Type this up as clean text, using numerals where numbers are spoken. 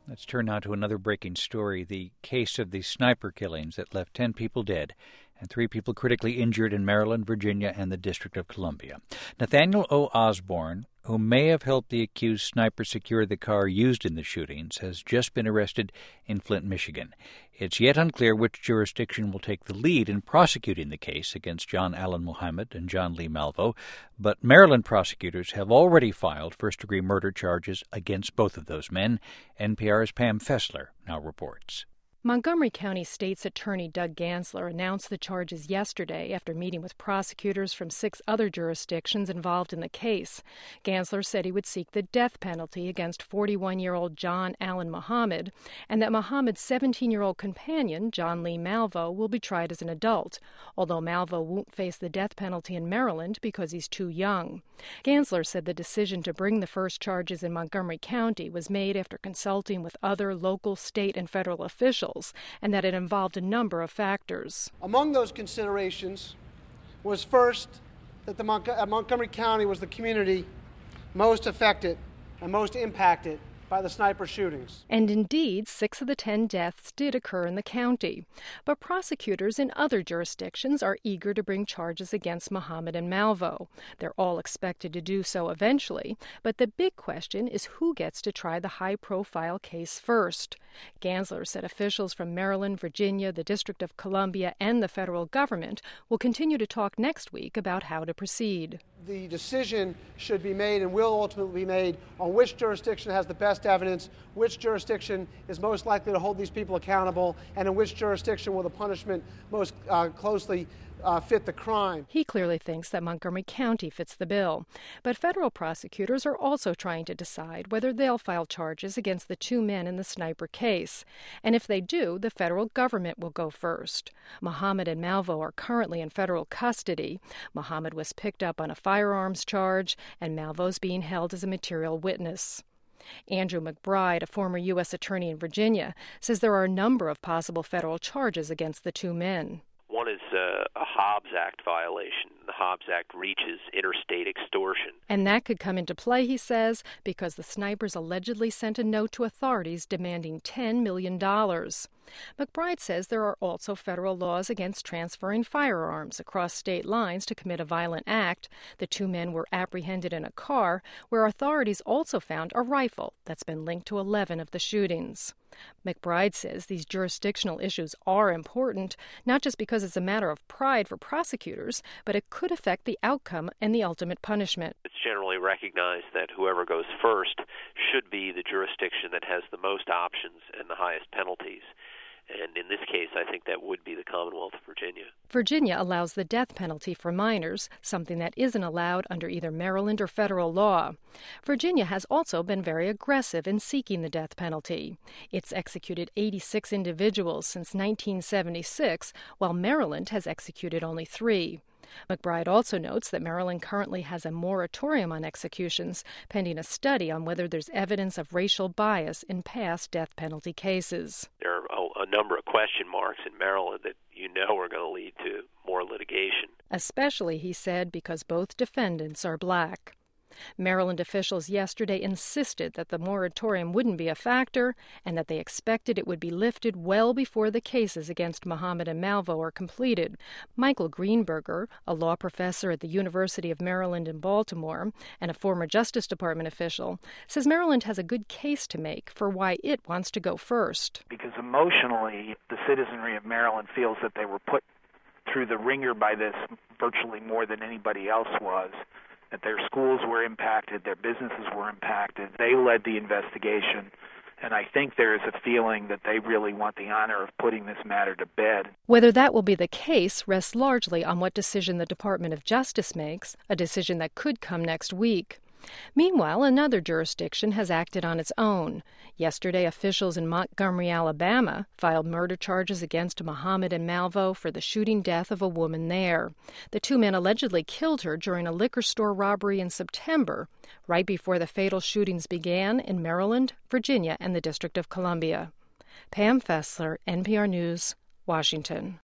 Let's turn now to another breaking story, the case of the sniper killings that left 10 people dead and 3 people critically injured in Maryland, Virginia, and the District of Columbia. Nathaniel O. Osborne, who may have helped the accused sniper secure the car used in the shootings, has just been arrested in Flint, Michigan. It's yet unclear which jurisdiction will take the lead in prosecuting the case against John Allen Muhammad and John Lee Malvo, but Maryland prosecutors have already filed first-degree murder charges against both of those men. NPR's Pam Fessler now reports. Montgomery County State's Attorney Doug Gansler announced the charges yesterday after meeting with prosecutors from 6 other jurisdictions involved in the case. Gansler said he would seek the death penalty against 41-year-old John Allen Muhammad, and that Muhammad's 17-year-old companion, John Lee Malvo, will be tried as an adult, although Malvo won't face the death penalty in Maryland because he's too young. Gansler said the decision to bring the first charges in Montgomery County was made after consulting with other local, state, and federal officials, and that it involved a number of factors. Among those considerations was first that Montgomery County was the community most affected and most impacted by the sniper shootings. And indeed, 6 of the 10 deaths did occur in the county. But prosecutors in other jurisdictions are eager to bring charges against Muhammad and Malvo. They're all expected to do so eventually, but the big question is who gets to try the high-profile case first. Gansler said officials from Maryland, Virginia, the District of Columbia, and the federal government will continue to talk next week about how to proceed. The decision should be made and will ultimately be made on which jurisdiction has the best evidence, which jurisdiction is most likely to hold these people accountable, and in which jurisdiction will the punishment most closely fit the crime. He clearly thinks that Montgomery County fits the bill. But federal prosecutors are also trying to decide whether they'll file charges against the 2 men in the sniper case. And if they do, the federal government will go first. Muhammad and Malvo are currently in federal custody. Muhammad was picked up on a firearms charge, and Malvo's being held as a material witness. Andrew McBride, a former U.S. attorney in Virginia, says there are a number of possible federal charges against the 2 men. One is a Hobbs Act violation. The Hobbs Act reaches interstate extortion. And that could come into play, he says, because the snipers allegedly sent a note to authorities demanding $10 million. McBride says there are also federal laws against transferring firearms across state lines to commit a violent act. The 2 men were apprehended in a car where authorities also found a rifle that's been linked to 11 of the shootings. McBride says these jurisdictional issues are important, not just because it's a matter of pride for prosecutors, but it could affect the outcome and the ultimate punishment. It's generally recognized that whoever goes first should be the jurisdiction that has the most options and the highest penalties. And in this case, I think that would be the Commonwealth of Virginia. Virginia allows the death penalty for minors, something that isn't allowed under either Maryland or federal law. Virginia has also been very aggressive in seeking the death penalty. It's executed 86 individuals since 1976, while Maryland has executed only 3. McBride also notes that Maryland currently has a moratorium on executions, pending a study on whether there's evidence of racial bias in past death penalty cases. There are a number of question marks in Maryland that are going to lead to more litigation. Especially, he said, because both defendants are black. Maryland officials yesterday insisted that the moratorium wouldn't be a factor and that they expected it would be lifted well before the cases against Muhammad and Malvo are completed. Michael Greenberger, a law professor at the University of Maryland in Baltimore and a former Justice Department official, says Maryland has a good case to make for why it wants to go first. Because emotionally, the citizenry of Maryland feels that they were put through the ringer by this virtually more than anybody else was. That their schools were impacted, their businesses were impacted. They led the investigation, and I think there is a feeling that they really want the honor of putting this matter to bed. Whether that will be the case rests largely on what decision the Department of Justice makes, a decision that could come next week. Meanwhile, another jurisdiction has acted on its own. Yesterday, officials in Montgomery, Alabama, filed murder charges against Muhammad and Malvo for the shooting death of a woman there. The 2 men allegedly killed her during a liquor store robbery in September, right before the fatal shootings began in Maryland, Virginia, and the District of Columbia. Pam Fessler, NPR News, Washington.